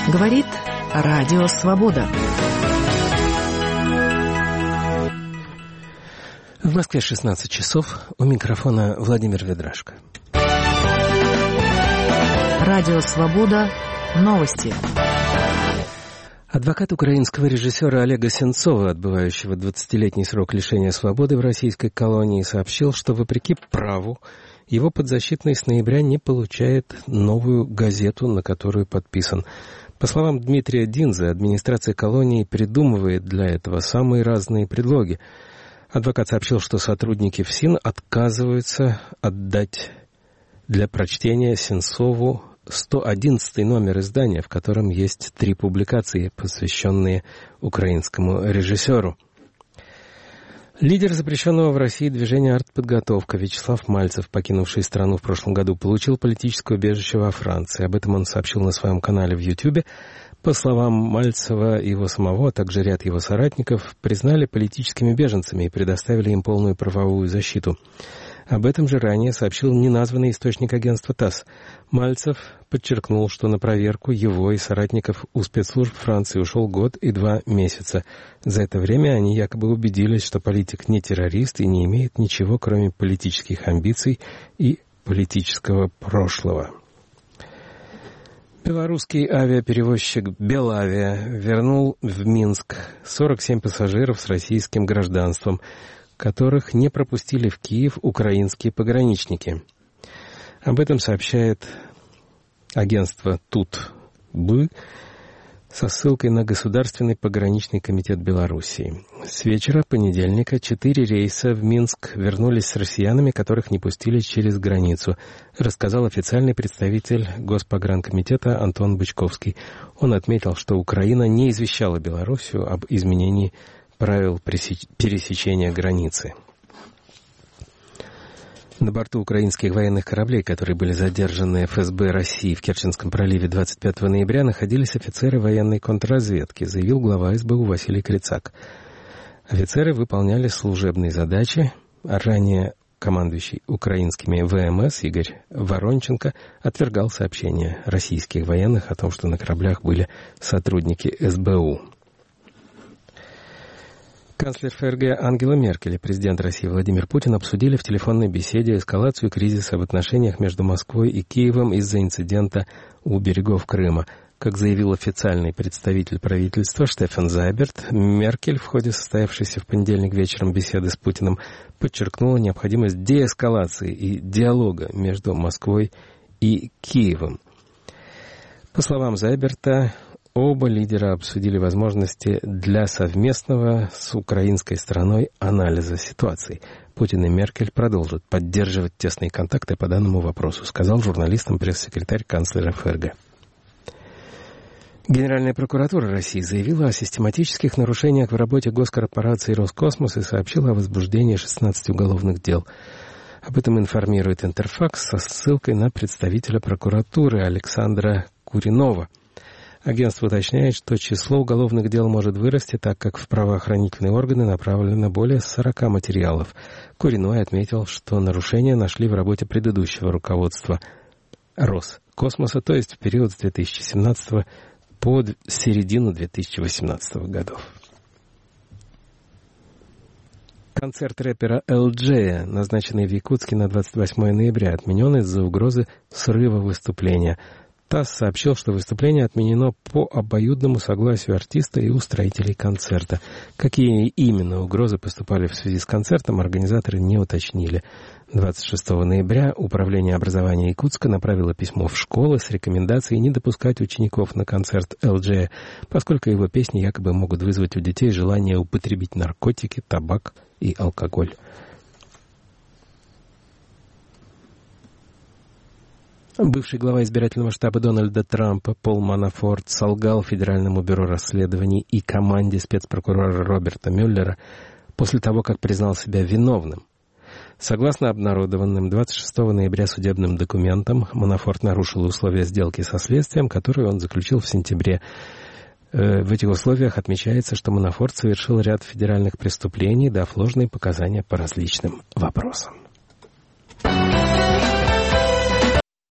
Говорит Радио Свобода. В Москве 16 часов. У микрофона Владимир Ведрашко. Радио Свобода. Новости. Адвокат украинского режиссера Олега Сенцова, отбывающего 20-летний срок лишения свободы в российской колонии, сообщил, что, вопреки праву, его подзащитный с ноября не получает новую газету, на которую подписан. По словам Дмитрия Динзы, администрация колонии придумывает для этого самые разные предлоги. Адвокат сообщил, что сотрудники ФСИН отказываются отдать для прочтения Сенцову 111 номер издания, в котором есть 3 публикации, посвященные украинскому режиссеру. Лидер запрещенного в России движения «Артподготовка» Вячеслав Мальцев, покинувший страну в прошлом году, получил политическое убежище во Франции. Об этом он сообщил на своем канале в Ютьюбе. По словам Мальцева и его самого, а также ряд его соратников, признали политическими беженцами и предоставили им полную правовую защиту. Об этом же ранее сообщил неназванный источник агентства ТАСС. Мальцев подчеркнул, что на проверку его и соратников у спецслужб Франции ушел год и 2 месяца. За это время они якобы убедились, что политик не террорист и не имеет ничего, кроме политических амбиций и политического прошлого. Белорусский авиаперевозчик «Белавиа» вернул в Минск 47 пассажиров с российским гражданством, которых не пропустили в Киев украинские пограничники. Об этом сообщает агентство ТУТ-БЫ со ссылкой на Государственный пограничный комитет Белоруссии. С вечера понедельника 4 рейса в Минск вернулись с россиянами, которых не пустили через границу, рассказал официальный представитель Госпогранкомитета Антон Бычковский. Он отметил, что Украина не извещала Белоруссию об изменении правил пересечения границы. На борту украинских военных кораблей, которые были задержаны ФСБ России в Керченском проливе 25 ноября, находились офицеры военной контрразведки, заявил глава СБУ Василий Крицак. Офицеры выполняли служебные задачи, а ранее командующий украинскими ВМС Игорь Воронченко отвергал сообщения российских военных о том, что на кораблях были сотрудники СБУ. Канцлер ФРГ Ангела Меркель и президент России Владимир Путин обсудили в телефонной беседе эскалацию кризиса в отношениях между Москвой и Киевом из-за инцидента у берегов Крыма. Как заявил официальный представитель правительства Штефан Зайберт, Меркель в ходе состоявшейся в понедельник вечером беседы с Путиным подчеркнула необходимость деэскалации и диалога между Москвой и Киевом. По словам Зайберта, оба лидера обсудили возможности для совместного с украинской стороной анализа ситуации. Путин и Меркель продолжат поддерживать тесные контакты по данному вопросу, сказал журналистам пресс-секретарь канцлера ФРГ. Генеральная прокуратура России заявила о систематических нарушениях в работе госкорпорации «Роскосмос» и сообщила о возбуждении 16 уголовных дел. Об этом информирует Интерфакс со ссылкой на представителя прокуратуры Александра Куринова. Агентство уточняет, что число уголовных дел может вырасти, так как в правоохранительные органы направлено более 40 материалов. Куриной отметил, что нарушения нашли в работе предыдущего руководства Роскосмоса, то есть в период с 2017 по середину 2018 годов. Концерт рэпера Элджея, назначенный в Якутске на 28 ноября, отменен из-за угрозы срыва выступления. ТАСС сообщил, что выступление отменено по обоюдному согласию артиста и устроителей концерта. Какие именно угрозы поступали в связи с концертом, организаторы не уточнили. 26 ноября Управление образования Якутска направило письмо в школы с рекомендацией не допускать учеников на концерт Элджея, поскольку его песни якобы могут вызвать у детей желание употребить наркотики, табак и алкоголь. Бывший глава избирательного штаба Дональда Трампа Пол Манафорт солгал Федеральному бюро расследований и команде спецпрокурора Роберта Мюллера после того, как признал себя виновным. Согласно обнародованным 26 ноября судебным документам, Манафорт нарушил условия сделки со следствием, которую он заключил в сентябре. В этих условиях отмечается, что Манафорт совершил ряд федеральных преступлений, дав ложные показания по различным вопросам.